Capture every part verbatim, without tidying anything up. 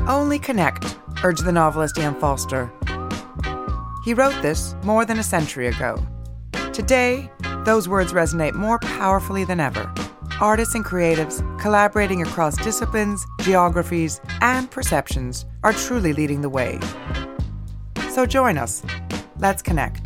Only connect, urged the novelist Ian Foster. He wrote this more than a century ago. Today, those words resonate more powerfully than ever. Artists and creatives collaborating across disciplines, geographies, and perceptions are truly leading the way. So join us. Let's connect.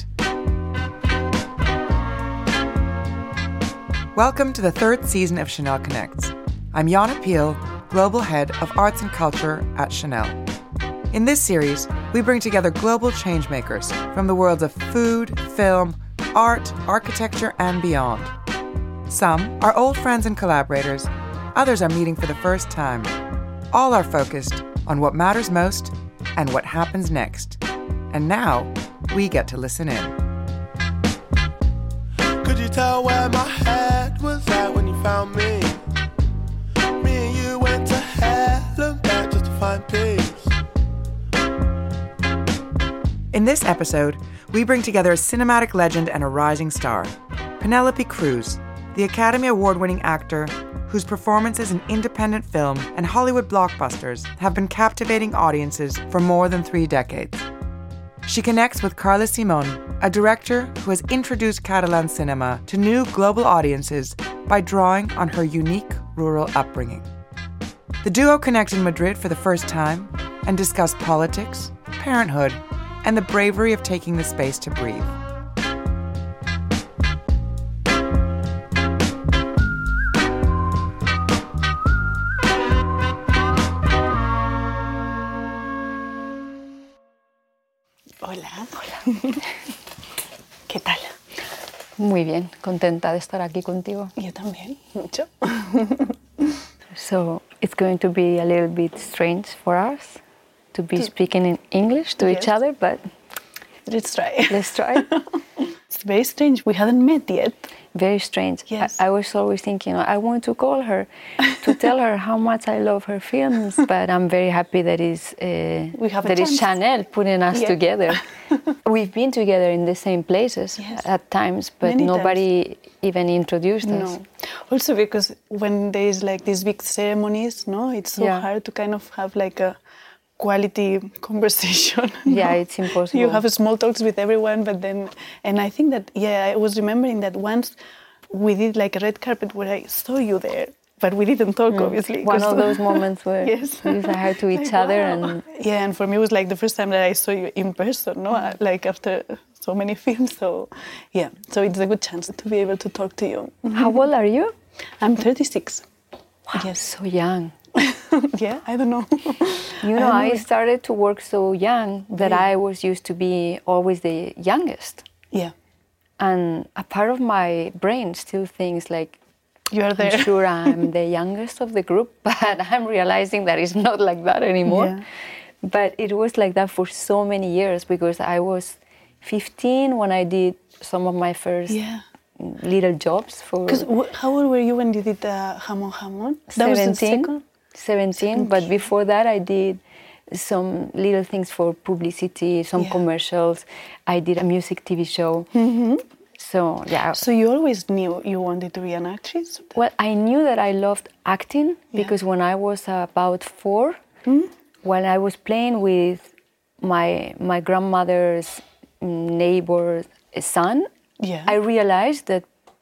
Welcome to the third season of Chanel Connects. I'm Yana Peel, Global Head of Arts and Culture at Chanel. In this series, we bring together global changemakers from the worlds of food, film, art, architecture, and beyond. Some are old friends and collaborators, others are meeting for the first time. All are focused on what matters most and what happens next. And now, we get to listen in. Could you tell where my head was at when you found me? Me and you went to hell and back just to find peace. In this episode, we bring together a cinematic legend and a rising star, Penelope Cruz, the Academy Award-winning actor whose performances in independent film and Hollywood blockbusters have been captivating audiences for more than three decades. She connects with Carla Simón, a director who has introduced Catalan cinema to new global audiences by drawing on her unique rural upbringing. The duo connect in Madrid for the first time and discuss politics, parenthood, and the bravery of taking the space to breathe. Hola. Hola. ¿Qué tal? Muy bien, contenta de estar aquí contigo. Yo también, mucho. So it's going to be a little bit strange for us to be speaking in English to Yes. each other, but Let's try. let's try. It's very strange. We hadn't met yet. Very strange. Yes. I, I was always thinking, I want to call her to tell her how much I love her films, but I'm very happy that is uh, We have a that is chance. Chanel putting us Yeah. together. We've been together in the same places Yes. at times, but Many nobody even introduced us. No. Also because when there is like these big ceremonies, no, it's so Yeah. hard to kind of have like a quality conversation. Yeah, no? it's impossible. You have small talks with everyone, but then, and I think that, yeah, I was remembering that once we did like a red carpet where I saw you there, but we didn't talk, obviously. One 'cause- of those moments where Yes. we say hi to each Like, other wow. and Yeah, and for me it was like the first time that I saw you in person, no? Mm-hmm. Like after so many films, so yeah, so it's a good chance to be able to talk to you. how old are you? I'm thirty-six. Yes. So young. Yeah, I don't know. You know, don't I know. started to work so young that Yeah. I was used to be always the youngest. Yeah, And a part of my brain still thinks like, you are there. I'm sure I'm the youngest of the group, but I'm realizing that it's not like that anymore. Yeah. But it was like that for so many years because I was fifteen when I did some of my first Yeah. little jobs for Because how old were you when you did the Jamon Jamon? That was the seventeen, second? seventeen, but before that I did some little things for publicity, some Yeah. commercials. I did a music T V show. So yeah, So you always knew you wanted to be an actress? well, I knew that I loved acting because when I was about four, when I was playing with my my grandmother's neighbor's son, Yeah. I realized that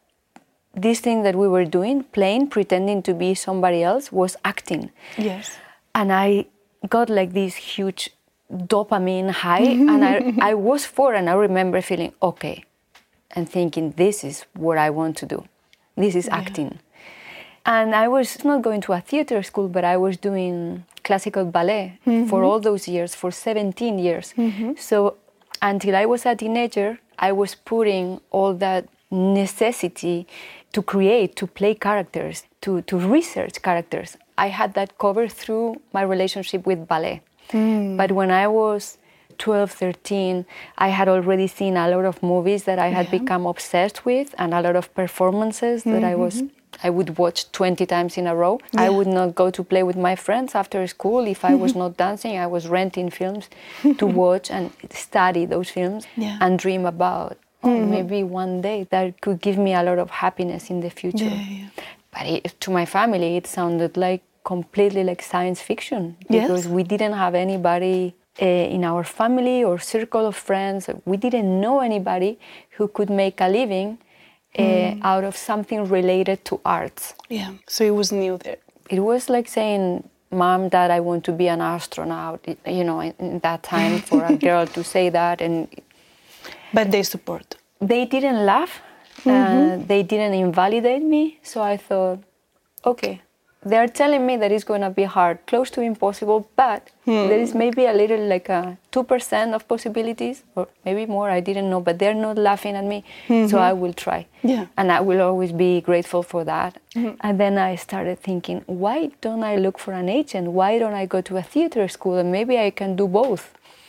this thing that we were doing, playing, pretending to be somebody else, was acting. Yes. And I got like this huge dopamine high, and I, I was four, and I remember feeling okay, and thinking, this is what I want to do. This is acting. And I was not going to a theater school, but I was doing classical ballet for all those years, for seventeen years. So until I was a teenager, I was putting all that necessity to create, to play characters, to, to research characters. I had that covered through my relationship with ballet. But when I was twelve, thirteen, I had already seen a lot of movies that I had Yeah. become obsessed with, and a lot of performances that I was I would watch twenty times in a row. I Yeah. would not go to play with my friends after school. If I was not dancing, I was renting films to watch and study those films Yeah. and dream about, oh, maybe one day that could give me a lot of happiness in the future. Yeah, yeah. But it, to my family, it sounded like completely like science fiction because Yes. we didn't have anybody uh, in our family or circle of friends. We didn't know anybody who could make a living uh, Mm. out of something related to arts. Yeah. So it was new there. It was like saying, Mom, Dad, I want to be an astronaut, you know, in, in that time for a girl to say that. And But they support. they didn't laugh, uh, they didn't invalidate me. So I thought, okay, they're telling me that it's going to be hard, close to impossible, but there is maybe a little like a two percent of possibilities, or maybe more, I didn't know, but they're not laughing at me, so I will try. Yeah. And I will always be grateful for that. And then I started thinking, why don't I look for an agent? Why don't I go to a theater school and maybe I can do both?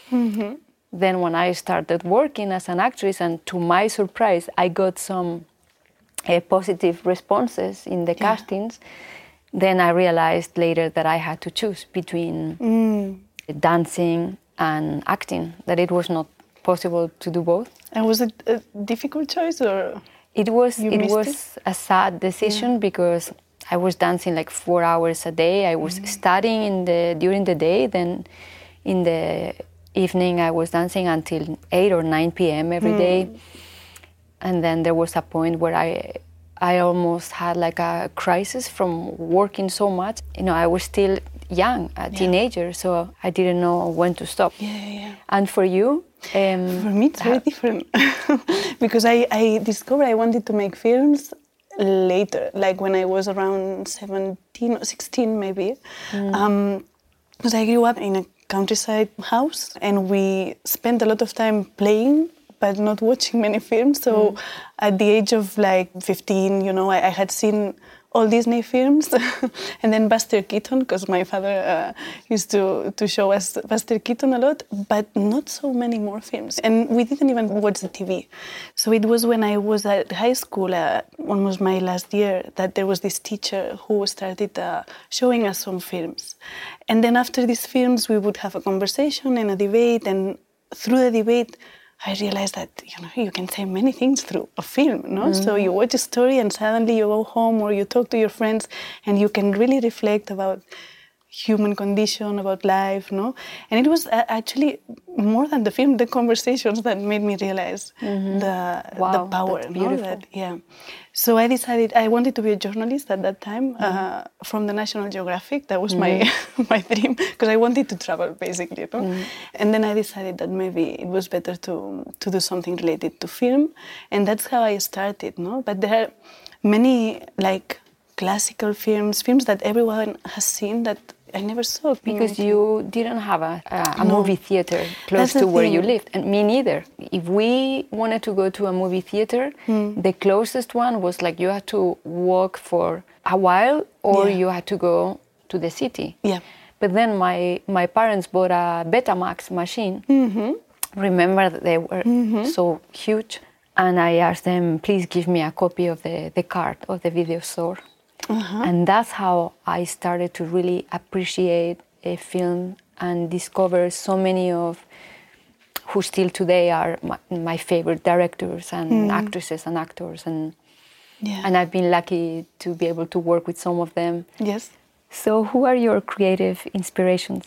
Then when I started working as an actress, and to my surprise, I got some uh, positive responses in the Yeah. castings, then I realized later that I had to choose between Mm. dancing and acting, that it was not possible to do both. And was it a difficult choice or? It was You it missed was it? a sad decision because I was dancing like four hours a day. I was studying in the during the day, then in the evening I was dancing until eight or nine p.m. every day. And then there was a point where I I almost had like a crisis from working so much. You know, I was still young, a teenager, so I didn't know when to stop. Yeah, yeah. And for you? Um, For me, it's very different because I, I discovered I wanted to make films later, like when I was around seventeen or sixteen, maybe. Um, because I grew up in a countryside house and we spent a lot of time playing but not watching many films. So at the age of like fifteen, you know, I, I had seen all Disney films and then Buster Keaton, because my father uh, used to, to show us Buster Keaton a lot, but not so many more films. And we didn't even watch the T V. So it was when I was at high school, uh, almost my last year, that there was this teacher who started uh, showing us some films. And then after these films, we would have a conversation and a debate, and through the debate, I realized that, you know, you can say many things through a film, no? So you watch a story and suddenly you go home or you talk to your friends and you can really reflect about human condition, about life, no? And it was uh, actually more than the film, the conversations that made me realize the, Wow, the power, that's no? beautiful. That, yeah. So I decided I wanted to be a journalist at that time uh, from the National Geographic. That was my my dream because I wanted to travel basically. No? And then I decided that maybe it was better to to do something related to film, and that's how I started. No, but there are many like classical films, films that everyone has seen that I never saw. Because you didn't have a, a, a No. movie theater close That's the to where you thing. lived, and me neither. If we wanted to go to a movie theater, the closest one was like you had to walk for a while, or Yeah. you had to go to the city. Yeah. But then my, my parents bought a Betamax machine. Remember that they were so huge, and I asked them, please give me a copy of the, the card of the video store. And that's how I started to really appreciate a film and discover so many of who still today are my, my favorite directors and actresses and actors. And, Yeah. and I've been lucky to be able to work with some of them. Yes. So who are your creative inspirations?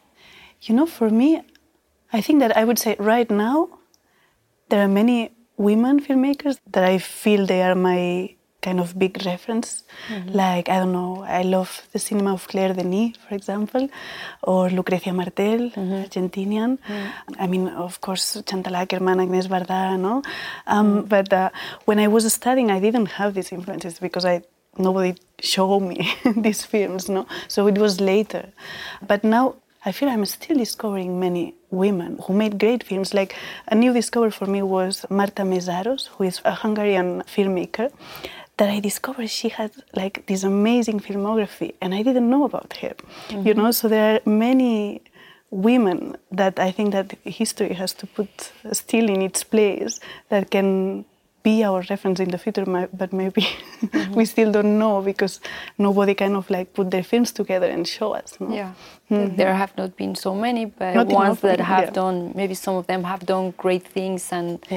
You know, for me, I think that I would say right now, there are many women filmmakers that I feel they are my kind of big reference. Like, I don't know, I love the cinema of Claire Denis, for example, or Lucrecia Martel, Argentinian. I mean, of course, Chantal Akerman, Agnès Varda, no? Um, But uh, when I was studying, I didn't have these influences because I nobody showed me these films, no? So it was later. But now I feel I'm still discovering many women who made great films. Like a new discovery for me was Marta Mészáros, who is a Hungarian filmmaker, that I discovered she had like this amazing filmography and I didn't know about her, you know? So there are many women that I think that history has to put still in its place that can be our reference in the future, but maybe we still don't know because nobody kind of like put their films together and show us. No? Yeah, there have not been so many, but Not ones enough, that have yeah. done, maybe some of them have done great things, and Yeah.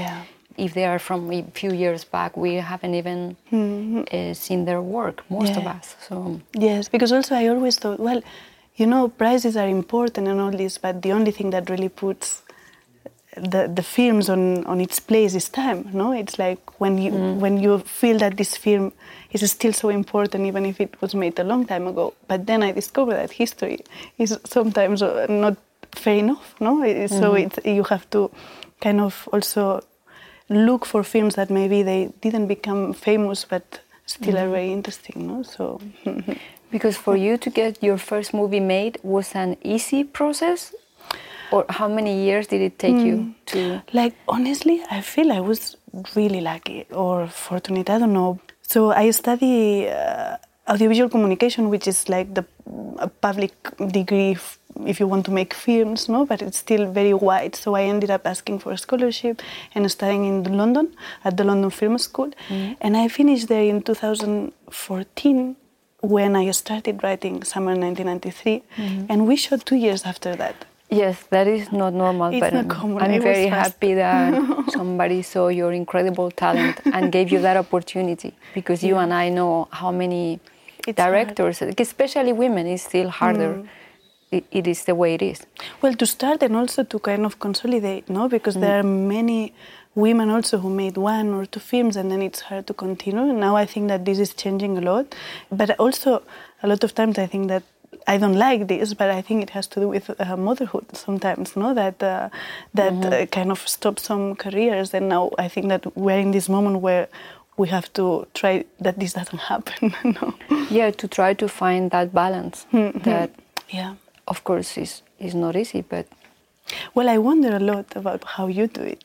if they are from a few years back, we haven't even mm-hmm. uh, seen their work, most yeah. of us. So yes, because also I always thought, well, you know, prizes are important and all this, but the only thing that really puts the the films on, on its place is time, no? It's like when you mm. when you feel that this film is still so important, even if it was made a long time ago. But then I discovered that history is sometimes not fair enough, no? Mm-hmm. So it's, you have to kind of also look for films that maybe they didn't become famous, but still mm-hmm. are very interesting, no? So because for you to get your first movie made was an easy process? Or how many years did it take mm. you to... Like, honestly, I feel I was really lucky or fortunate, I don't know. So I study uh, audiovisual communication, which is like the a public degree f- if you want to make films, no? But it's still very wide. So I ended up asking for a scholarship and studying in London, at the London Film School. Mm. And I finished there in two thousand fourteen when I started writing Summer nineteen ninety-three. Mm. And we shot two years after that. Yes, that is not normal, it's but not common. I'm it very happy that somebody saw your incredible talent and gave you that opportunity, because yeah. you and I know how many it's directors, hard. Especially women, it's still harder. Mm. It, it is the way it is. Well, to start and also to kind of consolidate, no? Because mm. there are many women also who made one or two films and then it's hard to continue. Now I think that this is changing a lot. But also, a lot of times I think that I don't like this, but I think it has to do with uh, motherhood sometimes, no? That uh, that mm-hmm. uh, kind of stops some careers, and now I think that we're in this moment where we have to try that this doesn't happen. No? Yeah, to try to find that balance. Mm-hmm. That, yeah, of course, is is not easy, but well, I wonder a lot about how you do it.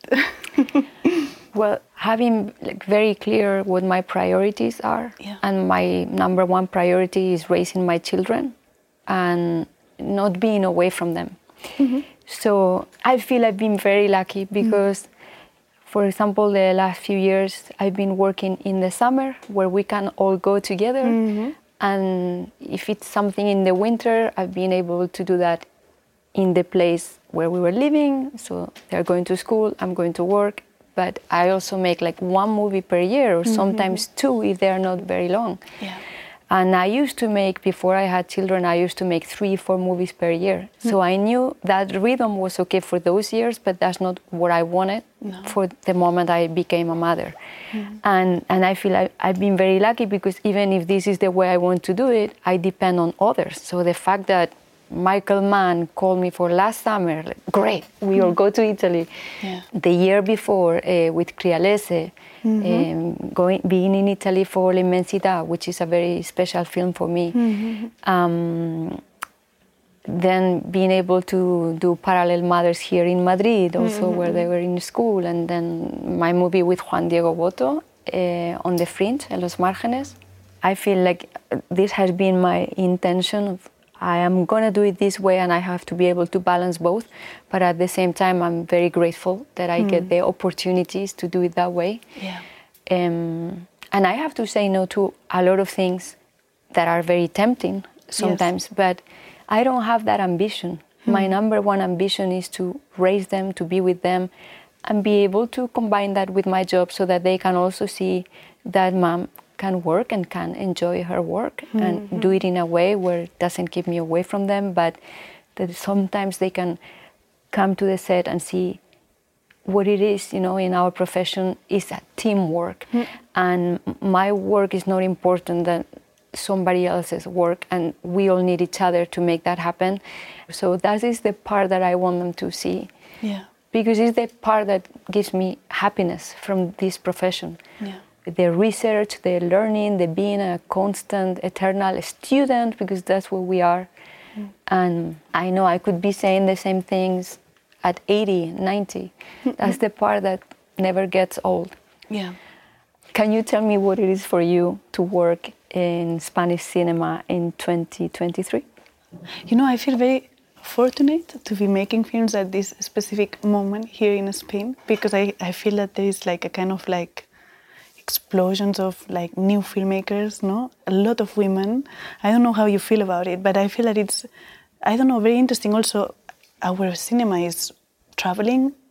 Well, having like very clear what my priorities are, yeah. and my number one priority is raising my children and not being away from them. Mm-hmm. So I feel I've been very lucky because, mm-hmm. for example, the last few years I've been working in the summer where we can all go together. Mm-hmm. And if it's something in the winter, I've been able to do that in the place where we were living. So they're going to school, I'm going to work. But I also make like one movie per year or mm-hmm. sometimes two if they're not very long. Yeah. And I used to make, before I had children, I used to make three, four movies per year. Mm-hmm. So I knew that rhythm was okay for those years, but that's not what I wanted no. for the moment I became a mother. Mm-hmm. And and I feel I, I've been very lucky because even if this is the way I want to do it, I depend on others. So the fact that Michael Mann called me for last summer, like, great, we all go to Italy. Yeah. The year before uh, with Crialese, mm-hmm. um, going, being in Italy for L'Immensità, which is a very special film for me. Mm-hmm. Um, then being able to do Parallel Mothers here in Madrid, also mm-hmm. where they were in school, and then my movie with Juan Diego Botto, uh, On the Fringe, En los Márgenes. I feel like this has been my intention of I am going to do it this way and I have to be able to balance both. But at the same time, I'm very grateful that I mm. get the opportunities to do it that way. Yeah. Um, and I have to say no to a lot of things that are very tempting sometimes, yes. but I don't have that ambition. Mm. My number one ambition is to raise them, to be with them, and be able to combine that with my job so that they can also see that mom can work and can enjoy her work mm-hmm. and do it in a way where it doesn't keep me away from them, but that sometimes they can come to the set and see what it is, you know, in our profession is a teamwork. Mm. And my work is not important than somebody else's work, and we all need each other to make that happen. So that is the part that I want them to see. Yeah. Because it's the part that gives me happiness from this profession. Yeah. The research, the learning, the being a constant, eternal student, because that's what we are. Mm. And I know I could be saying the same things at eighty, ninety. That's the part that never gets old. Yeah. Can you tell me what it is for you to work in Spanish cinema in twenty twenty-three? You know, I feel very fortunate to be making films at this specific moment here in Spain, because I, I feel that there is like a kind of like explosions of like new filmmakers, no? A lot of women. I don't know how you feel about it, but I feel that it's, I don't know, very interesting. Also, our cinema is traveling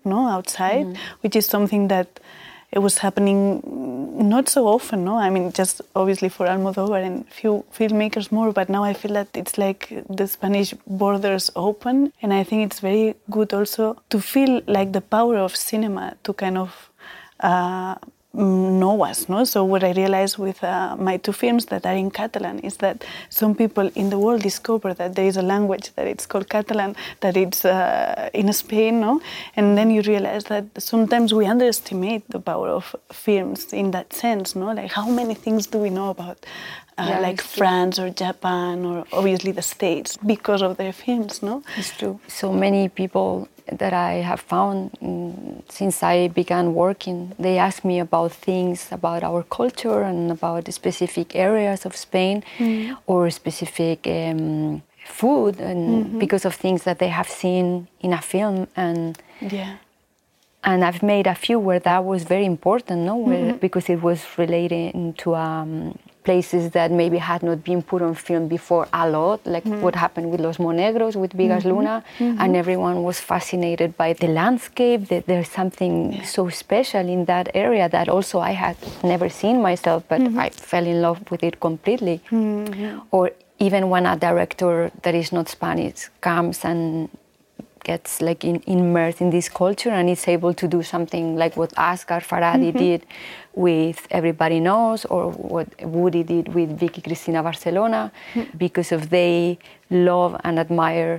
no, outside, mm-hmm. which is something that it was happening not so often, no? I mean, just obviously for Almodóvar and few filmmakers more, but now I feel that it's like the Spanish borders open, and I think it's very good also to feel like the power of cinema to kind of uh, know us, no? So what I realized with uh, my two films that are in Catalan is that some people in the world discover that there is a language that it's called Catalan, that it's uh, in Spain, no? And then you realize that sometimes we underestimate the power of films in that sense, no? Like how many things do we know about uh, yeah, like France or Japan or obviously the States because of their films, no? It's true. So many people that I have found mm, since I began working, they ask me about things about our culture and about the specific areas of Spain mm-hmm. or specific um, food, and mm-hmm. because of things that they have seen in a film. And yeah. and I've made a few where that was very important, no, where, mm-hmm. because it was related to um, places that maybe had not been put on film before a lot, like mm-hmm. what happened with Los Monegros, with Bigas mm-hmm. Luna, mm-hmm. and everyone was fascinated by the landscape, that there's something yeah. so special in that area that also I had never seen myself, but mm-hmm. I fell in love with it completely. Mm-hmm. Or even when a director that is not Spanish comes and gets like in, immersed in this culture and is able to do something like what Asghar Farhadi mm-hmm. did with Everybody Knows, or what Woody did with Vicky Cristina Barcelona, mm-hmm. because of they love and admire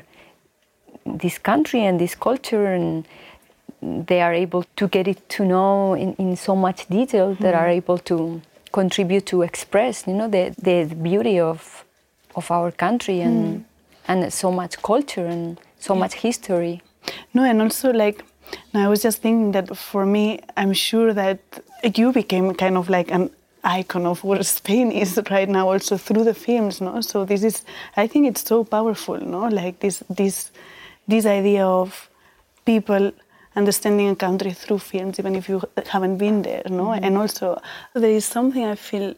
this country and this culture, and they are able to get it to know in, in so much detail mm-hmm. that are able to contribute to express, you know, the, the beauty of of our country and mm. and so much culture and so yeah. much history. No, and also like, I was just thinking that for me, I'm sure that you became kind of like an icon of what Spain is right now, also through the films, no? So this is, I think it's so powerful, no? Like this, this, this idea of people understanding a country through films, even if you haven't been there, no? Mm-hmm. And also, there is something I feel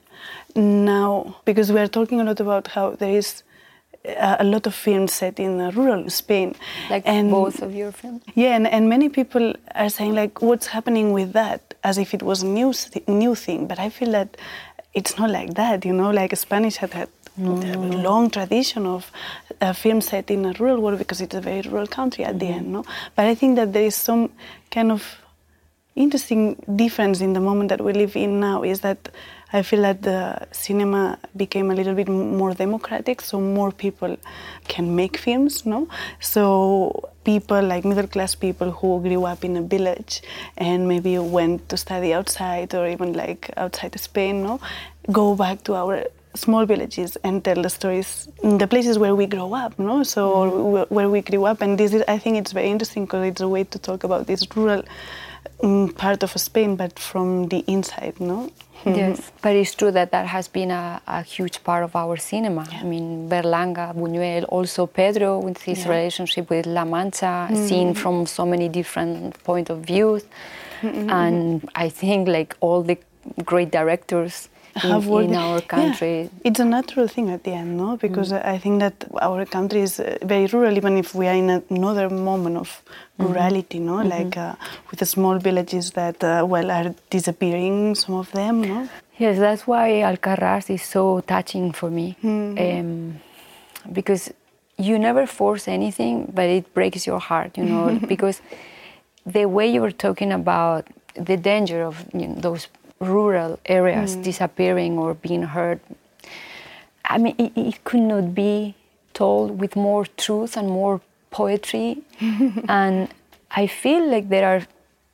now, because we are talking a lot about how there is a lot of films set in rural Spain. Like and both of your films? Yeah, and, and many people are saying, like, what's happening with that? As if it was a new, new thing. But I feel that it's not like that, you know? Like, Spanish had had no. a long tradition of uh, film set in a rural world because it's a very rural country at mm-hmm. the end, no? But I think that there is some kind of interesting difference in the moment that we live in now, is that I feel that the cinema became a little bit more democratic, so more people can make films, no? So people, like middle-class people who grew up in a village and maybe went to study outside or even like outside Spain, no? Go back to our small villages and tell the stories in the places where we grow up, no? So mm-hmm. where we grew up, and this is, I think it's very interesting because it's a way to talk about this rural um, part of Spain, but from the inside, no? Yes, but it's true that that has been a, a huge part of our cinema. Yeah. I mean, Berlanga, Buñuel, also Pedro with his yeah. relationship with La Mancha, mm-hmm. seen from so many different point of views. Mm-hmm. And I think like all the great directors in, in our country. Yeah. It's a natural thing at the end, no? Because mm. I think that our country is very rural, even if we are in another moment of rurality, mm-hmm. no? Mm-hmm. Like uh, with the small villages that, uh, well, are disappearing, some of them, no? Yes, that's why Alcarràs is so touching for me. Mm-hmm. Um, because you never force anything, but it breaks your heart, you know? Because the way you were talking about the danger of, you know, those rural areas mm. disappearing or being hurt, I mean, it, it could not be told with more truth and more poetry. And I feel like there are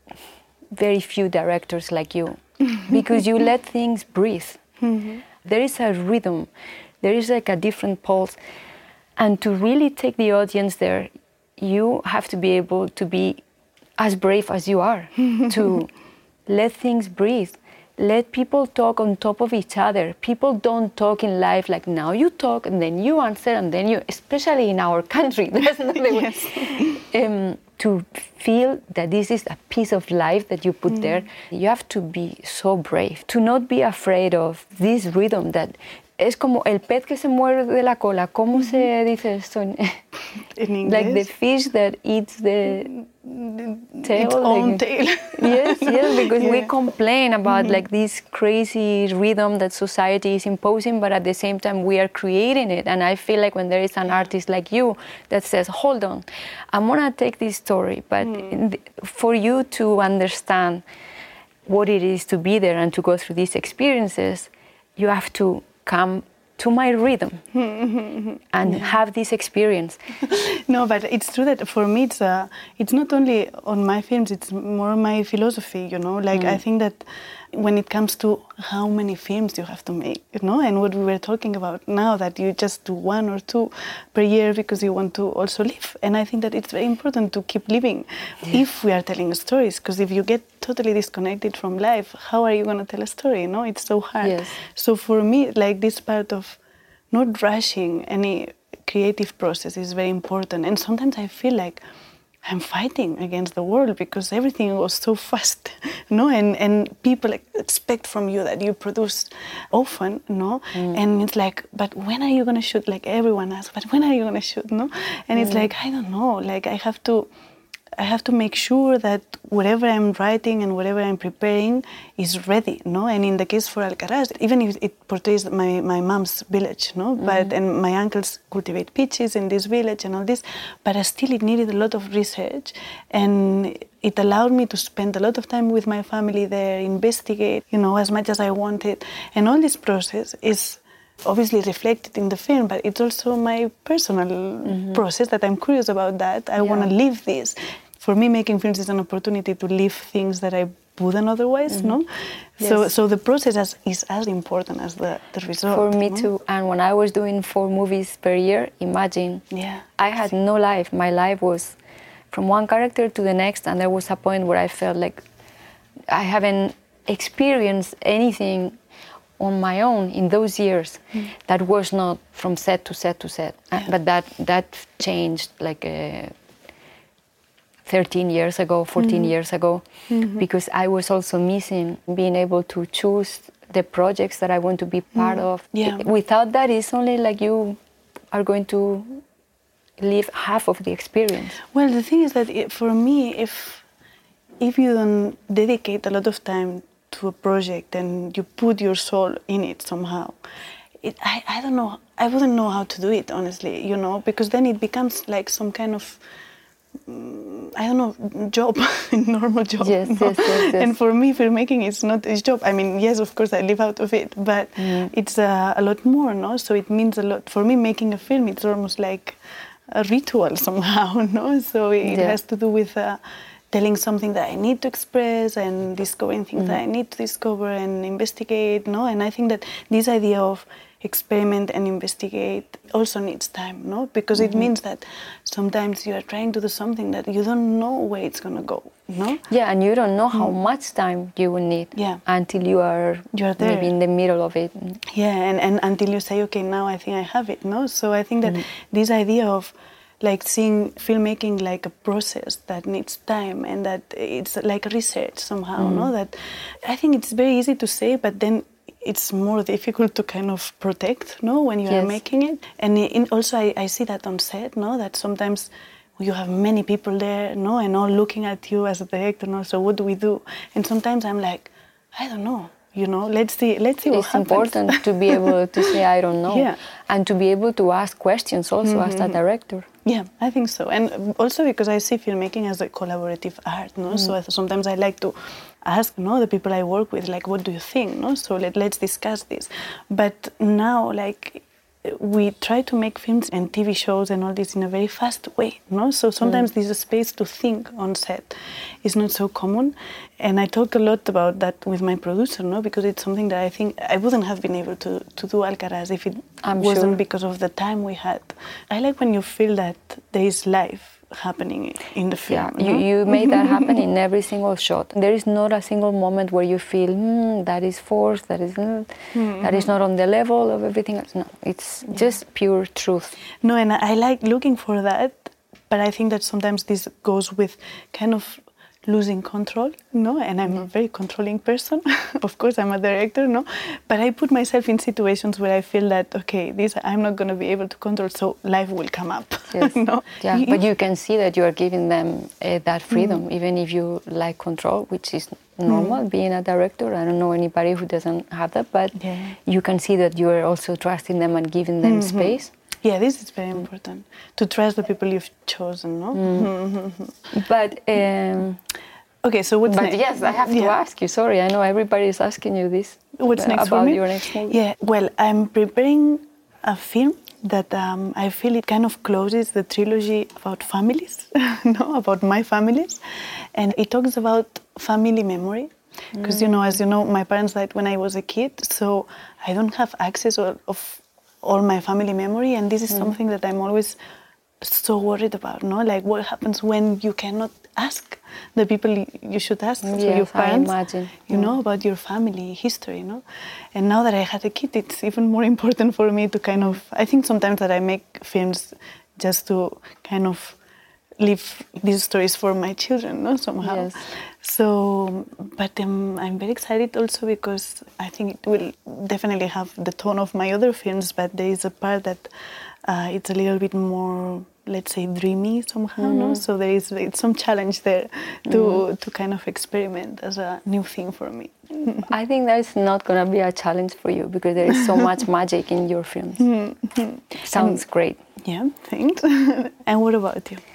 very few directors like you, because you let things breathe. Mm-hmm. There is a rhythm, there is like a different pulse. And to really take the audience there, you have to be able to be as brave as you are, to let things breathe. Let people talk on top of each other. People don't talk in life like now you talk and then you answer and then you, especially in our country, that's not the way. Um, to feel that this is a piece of life that you put mm. there, you have to be so brave. To not be afraid of this rhythm that es como el pez que se muerde de la cola. ¿Cómo mm-hmm. se dice esto? in English. Like the fish that eats the tail. Its own like, tail. Yes, yes, because Yeah. we complain about like this crazy rhythm that society is imposing, but at the same time we are creating it. And I feel like when there is an artist like you that says, hold on, I'm gonna take this story, but in the, for you to understand what it is to be there and to go through these experiences, you have to come to my rhythm and have this experience. No, but it's true that for me it's uh, it's not only on my films, it's more my philosophy, you know. Like I think that when it comes to how many films you have to make, you know, and what we were talking about now, that you just do one or two per year because you want to also live. And I think that it's very important to keep living if we are telling stories, because if you get totally disconnected from life, how are you going to tell a story, you know? It's so hard. Yes. So for me, like this part of not rushing any creative process is very important. And sometimes I feel like I'm fighting against the world because everything goes so fast, no? And and people expect from you that you produce often, no? Mm. And it's like, but when are you gonna shoot? Like everyone asks, but when are you gonna shoot, no? And mm. it's like, I don't know. Like I have to, I have to make sure that whatever I'm writing and whatever I'm preparing is ready, no? And in the case for Alcaraz, even if it portrays my, my mom's village, no? Mm-hmm. But and my uncles cultivate peaches in this village and all this, but still it needed a lot of research, and it allowed me to spend a lot of time with my family there, investigate, you know, as much as I wanted, and all this process is obviously reflected in the film, but it's also my personal mm-hmm. process that I'm curious about that. I yeah. want to live this. For me, making films is an opportunity to live things that I wouldn't otherwise, mm-hmm. no? Yes. So so the process is, is as important as the, the result. For me no? too. And when I was doing four movies per year, imagine, yeah. I had no life. My life was from one character to the next, and there was a point where I felt like I haven't experienced anything on my own in those years mm. that was not from set to set to set. Yeah. But that that changed like uh, thirteen years ago, fourteen mm-hmm. years ago, mm-hmm. because I was also missing being able to choose the projects that I want to be part mm. of. Yeah. Without that, it's only like you are going to live half of the experience. Well, the thing is that it, for me, if if you don't dedicate a lot of time to a project and you put your soul in it somehow, it, I, I don't know, I wouldn't know how to do it, honestly, you know, because then it becomes like some kind of, um, I don't know, job, normal job. Yes, no? yes, yes, yes. And for me, filmmaking is not a job. I mean, yes, of course, I live out of it, but mm. it's uh, a lot more, no? So it means a lot. For me, making a film, it's almost like a ritual somehow, no? So it yeah. has to do with Uh, telling something that I need to express and discovering things mm. that I need to discover and investigate, no? And I think that this idea of experiment and investigate also needs time, no? Because mm-hmm. it means that sometimes you are trying to do something that you don't know where it's going to go, no? Yeah, and you don't know how mm. much time you will need yeah. until you are, you are there. Maybe in the middle of it. Yeah, and, and until you say, okay, now I think I have it, no? So I think that mm. this idea of like seeing filmmaking like a process that needs time and that it's like research somehow, mm. no? That I think it's very easy to say, but then it's more difficult to kind of protect, no? When you yes. are making it. And in, also I, I see that on set, no? That sometimes you have many people there, no? And all looking at you as a director, no? So what do we do? And sometimes I'm like, I don't know. You know, let's see, let's see what it's happens. It's important to be able to say, I don't know. Yeah. And to be able to ask questions also mm-hmm. as a director. Yeah, I think so. And also because I see filmmaking as a collaborative art, no? Mm. So sometimes I like to ask, no, the people I work with, like, what do you think, no? So let, let's discuss this. But now, like, we try to make films and T V shows and all this in a very fast way, no? So sometimes mm. this space to think on set is not so common. And I talk a lot about that with my producer, no? Because it's something that I think I wouldn't have been able to, to do Alcaraz if it I'm wasn't sure. because of the time we had. I like when you feel that there is life happening in the film. Yeah, no? you, you made that happen in every single shot. There is not a single moment where you feel, hmm, that is forced, that is not, mm-hmm. that is not on the level of everything else. No, it's yeah. just pure truth. No, and I like looking for that, but I think that sometimes this goes with kind of losing control, no? And I'm a very controlling person. Of course, I'm a director, no? But I put myself in situations where I feel that, okay, this I'm not going to be able to control, so life will come up. Yes. no? Yeah, You- but you can see that you are giving them uh, that freedom, Mm. even if you like control, which is normal being a director. I don't know anybody who doesn't have that, but Yeah. you can see that you are also trusting them and giving them Mm-hmm. space. Yeah, this is very important, to trust the people you've chosen, no? But um, Okay, so what's but next? yes, I have to Yeah. ask you. Sorry, I know everybody is asking you this. What's uh, next about for me? your next movie? Yeah, well, I'm preparing a film that um, I feel it kind of closes the trilogy about families, no, about my families, and it talks about family memory. Because you know, as you know, my parents died when I was a kid, so I don't have access of, of all my family memory, and this is something that I'm always so worried about. No, like what happens when you cannot ask the people you should ask, so Yes, your I parents, imagine. you know, about your family history, no? And now that I had a kid, it's even more important for me to kind of, I think sometimes that I make films just to kind of leave these stories for my children, no, somehow. Yes. So, but um, I'm very excited also because I think it will definitely have the tone of my other films, but there is a part that uh, it's a little bit more, let's say, dreamy somehow, no? So there is it's some challenge there to to kind of experiment as a new thing for me. I think that's not going to be a challenge for you because there is so much magic in your films. Sounds great. Yeah, thanks. And what about you?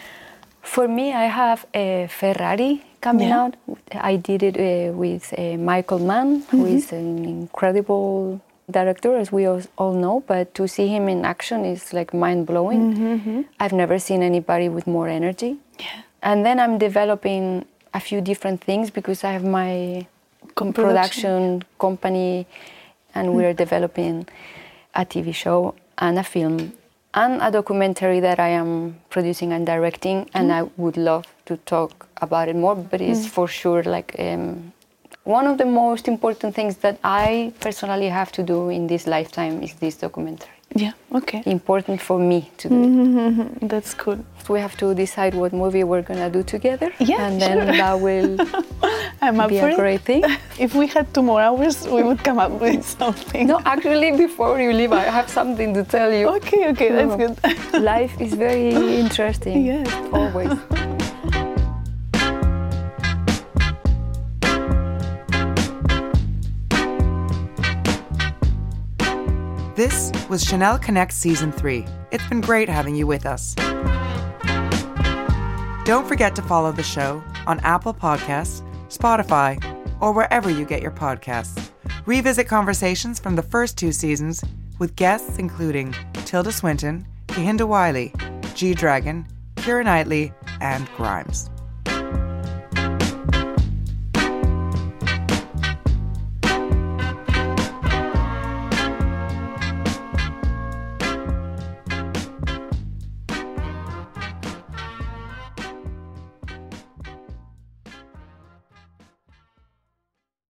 For me, I have a Ferrari coming Yeah. out. I did it uh, with uh, Michael Mann, who is an incredible director, as we all all know. But to see him in action is like mind blowing. I've never seen anybody with more energy. Yeah. And then I'm developing a few different things because I have my Com- production company, and we're developing a T V show and a film and a documentary that I am producing and directing, and I would love to talk about it more, but it's for sure like um, one of the most important things that I personally have to do in this lifetime is this documentary. Yeah, okay. Important for me to do it. That's cool. We have to decide what movie we're gonna do together, Yeah, and then sure. that will I'm up be for a it. great thing. If we had two more hours, we would come up with something. No, actually, before you leave, I have something to tell you. Okay, okay, that's No. good. Life is very interesting. Yes. Always. This was Chanel Connect Season three. It's been great having you with us. Don't forget to follow the show on Apple Podcasts, Spotify, or wherever you get your podcasts. Revisit conversations from the first two seasons with guests including Tilda Swinton, Kahinda Wiley, G Dragon, Keira Knightley, and Grimes.